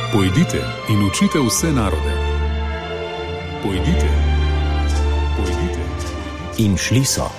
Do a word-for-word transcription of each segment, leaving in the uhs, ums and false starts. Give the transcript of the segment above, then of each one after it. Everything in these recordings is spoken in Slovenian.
Pojdite in učite vse narode. Pojdite, pojdite. In šli so.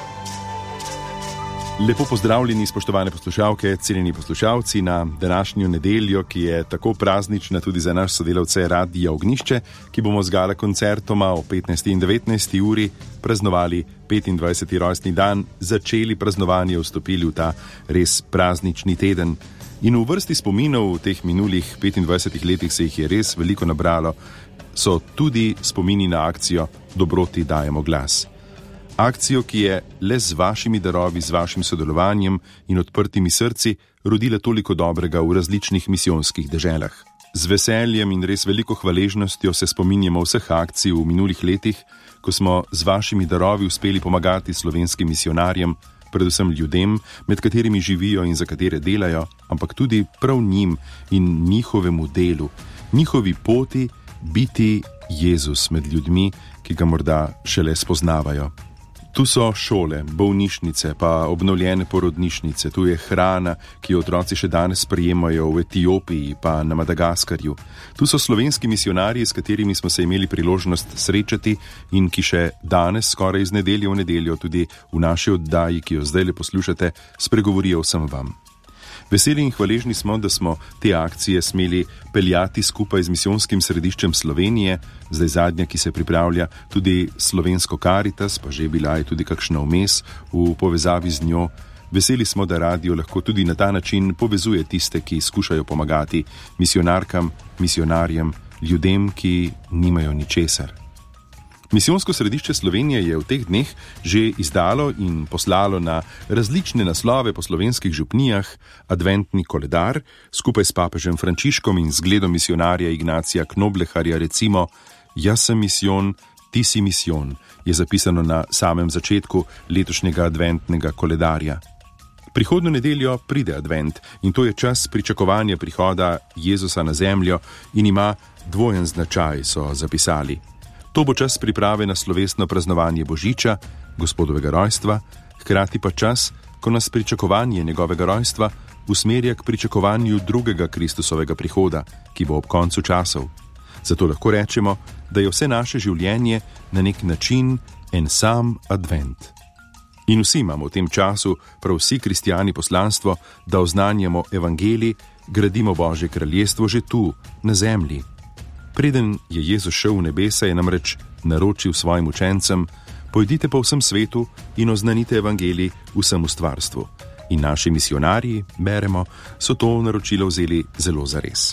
Lepo pozdravljeni, spoštovane poslušalke, cenjeni poslušalci, na današnjo nedeljo, ki je tako praznična tudi za naš sodelavce Radia Ognjišče, ki bomo z gala koncertoma o petnajsti in devetnajsti uri praznovali petindvajseti rojstni dan, začeli praznovanje, vstopili v ta res praznični teden. In v vrsti spominov v teh minulih petindvajsetih letih se jih je res veliko nabralo, so tudi spomini na akcijo Dobroti dajemo glas. Akcijo, ki je le z vašimi darovi, z vašim sodelovanjem in odprtimi srci rodila toliko dobrega v različnih misijonskih deželah. Z veseljem in res veliko hvaležnostjo se spominjamo vseh akcij v minulih letih, ko smo z vašimi darovi uspeli pomagati slovenskim misionarjem, predvsem ljudem, med katerimi živijo in za katere delajo, ampak tudi prav njim in njihovemu delu, njihovi poti biti Jezus med ljudmi, ki ga morda šele spoznavajo. Tu so šole, bolnišnice, pa obnovljene porodnišnice, tu je hrana, ki jo otroci še danes sprejemajo v Etiopiji, pa na Madagaskarju. Tu so slovenski misionarji, s katerimi smo se imeli priložnost srečati in ki še danes, skoraj iz nedelje v nedeljo, tudi v naši oddaji, ki jo zdaj le poslušate, spregovorijo vsem vam. Veseli in hvaležni smo, da smo te akcije smeli peljati skupaj z misijonskim središčem Slovenije, zdaj zadnja, ki se pripravlja, tudi Slovensko Karitas, pa že bila je tudi kakšna vmes v povezavi z njo. Veseli smo, da radio lahko tudi na ta način povezuje tiste, ki skušajo pomagati misionarkam, misionarjem, ljudem, ki nimajo ničesar. Misijonsko središče Slovenije je v teh dneh že izdalo in poslalo na različne naslove po slovenskih župnijah adventni koledar, skupaj s papežem Frančiškom in zgledom misionarja Ignacija Knobleharja, recimo Jaz sem misijon, ti si misijon, je zapisano na samem začetku letošnjega adventnega koledarja. Prihodnjo nedeljo pride advent in to je čas pričakovanja prihoda Jezusa na zemljo in ima dvojen značaj, so zapisali. To bo čas priprave na slovesno praznovanje Božiča, Gospodovega rojstva, hkrati pa čas, ko nas pričakovanje njegovega rojstva usmerja k pričakovanju drugega Kristusovega prihoda, ki bo ob koncu časov. Zato lahko rečemo, da je vse naše življenje na nek način en sam advent. In vsi imamo v tem času, prav vsi kristijani, poslanstvo, da oznanjamo evangelij, gradimo Božje kraljestvo že tu, na zemlji. Preden je Jezus šel v nebesa, je namreč naročil svojim učencem: pojdite po vsem svetu in oznanite evangelij vsemu stvarstvu. In naši misionarji, beremo, so to naročilo vzeli zelo zares.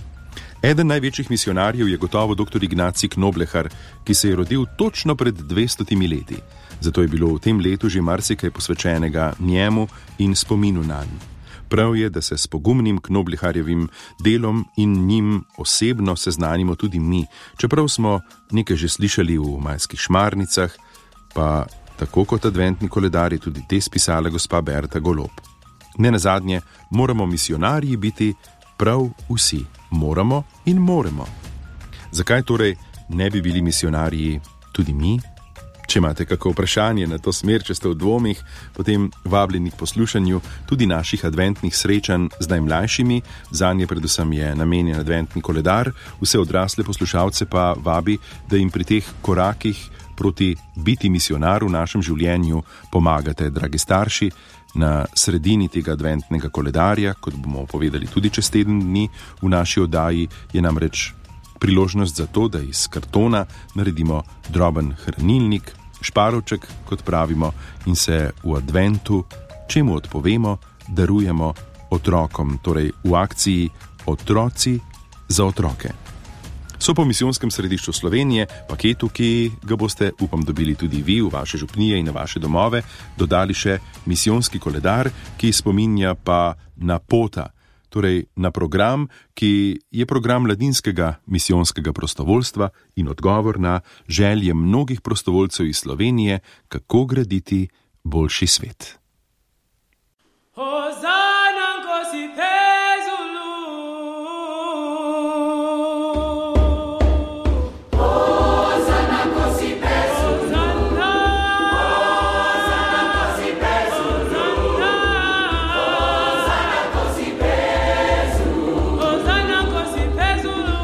Eden največjih misionarjev je gotovo doktor Ignacij Knoblehar, ki se je rodil točno pred dvestotimi leti. Zato je bilo v tem letu že marsikaj posvečenega njemu in spominu nanj. Prav je, da se s pogumnim Knobleharjevim delom in njim osebno seznanimo tudi mi, čeprav smo nekaj že slišali v majskih šmarnicah, pa tako kot adventni koledar je tudi te spisala gospa Berta Golob. Ne nazadnje, moramo misionarji biti prav vsi. Moramo in moremo. Zakaj torej ne bi bili misionarji tudi mi? Če imate kako vprašanje na to smer, če ste v dvomih, potem vabljeni k poslušanju tudi naših adventnih srečanj z najmlajšimi, zanje predvsem je namenjen adventni koledar, vse odrasle poslušalce pa vabi, da jim pri teh korakih proti biti misionar v našem življenju pomagate, dragi starši. Na sredini tega adventnega koledarja, kot bomo povedali tudi čez teden dni v naši oddaji, je namreč priložnost za to, da iz kartona naredimo droben hranilnik, šparovček, kot pravimo, in se v adventu, čemu odpovemo, darujemo otrokom, torej v akciji Otroci za otroke. So po misijonskem središču Slovenije, paketu, ki ga boste, upam, dobili tudi vi v vaše župnije in na vaše domove, dodali še misijonski koledar, ki spominja pa na pota, torej na program, ki je program mladinskega misijonskega prostovoljstva in odgovor na želje mnogih prostovoljcev iz Slovenije, kako graditi boljši svet. Hosana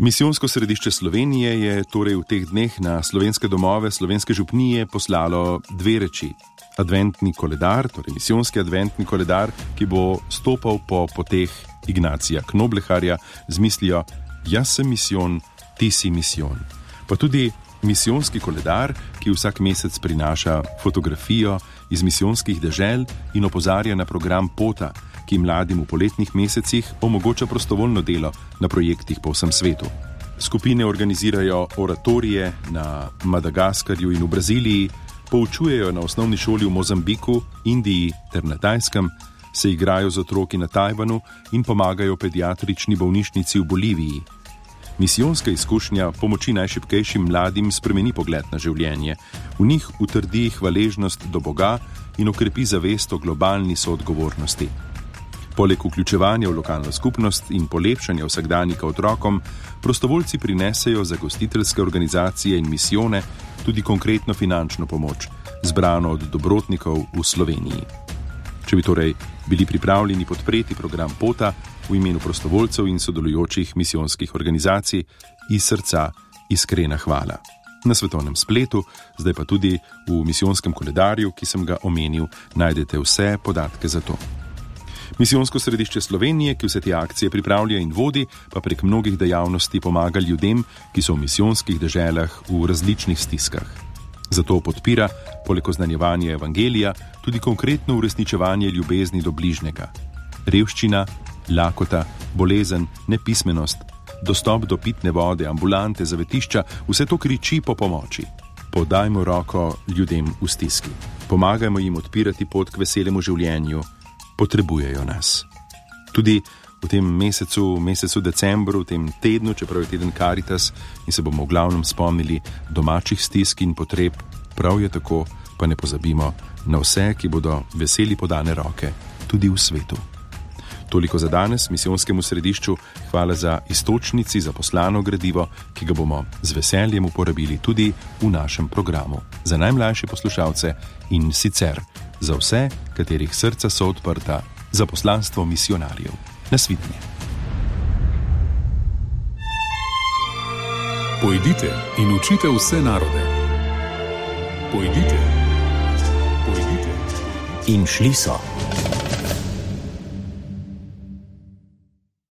Misijonsko središče Slovenije je torej v teh dneh na slovenske domove, slovenske župnije poslalo dve reči. Adventni koledar, torej misijonski adventni koledar, ki bo stopal po poteh Ignacija Knobleharja z mislijo: jaz sem misijon, ti si misijon. Pa tudi misijonski koledar, ki vsak mesec prinaša fotografijo iz misijonskih dežel in opozarja na program Pota, ki mladim v poletnih mesecih omogoča prostovoljno delo na projektih po vsem svetu. Skupine organizirajo oratorije na Madagaskarju in v Braziliji, poučujejo na osnovni šoli v Mozambiku, Indiji ter na Tajskem, se igrajo z otroki na Tajvanu in pomagajo pediatrični bolnišnici v Boliviji. Misijonska izkušnja pomoči najšibkejšim mladim spremeni pogled na življenje, v njih utrdi hvaležnost do Boga in okrepi zavest o globalni soodgovornosti. Poleg vključevanja v lokalno skupnost in polepšanja vsakdanjika otrokom, prostovoljci prinesejo za gostiteljske organizacije in misijone tudi konkretno finančno pomoč, zbrano od dobrotnikov v Sloveniji. Če bi torej bili pripravljeni podpreti program Pota v imenu prostovoljcev in sodelujočih misijonskih organizacij, iz srca iskrena hvala. Na svetovnem spletu, zdaj pa tudi v misijonskem koledarju, ki sem ga omenil, najdete vse podatke za to. Misijonsko središče Slovenije, ki vse te akcije pripravlja in vodi, pa prek mnogih dejavnosti pomaga ljudem, ki so v misijonskih deželah v različnih stiskah. Zato podpira, poleg oznanjevanja evangelija, tudi konkretno uresničevanje ljubezni do bližnjega. Revščina, lakota, bolezen, nepismenost, dostop do pitne vode, ambulante, zavetišča, vse to kriči po pomoči. Podajmo roko ljudem v stiski. Pomagajmo jim odpirati pot k veselemu življenju. Potrebujejo nas. Tudi v tem mesecu, mesecu decembru, v tem tednu, čeprav je teden Karitas in se bomo v glavnem spomnili domačih stisk in potreb, prav je tako, pa ne pozabimo na vse, ki bodo veseli podane roke, tudi v svetu. Toliko za danes misijonskemu središču, hvala za iztočnici, za poslano gradivo, ki ga bomo z veseljem uporabili tudi v našem programu. Za najmlajše poslušalce in sicer za vse, katerih srca so odprta za poslanstvo misijonarjev. Nasvidenje. Pojdite in učite vse narode. Pojdite. Pojdite. In šli so.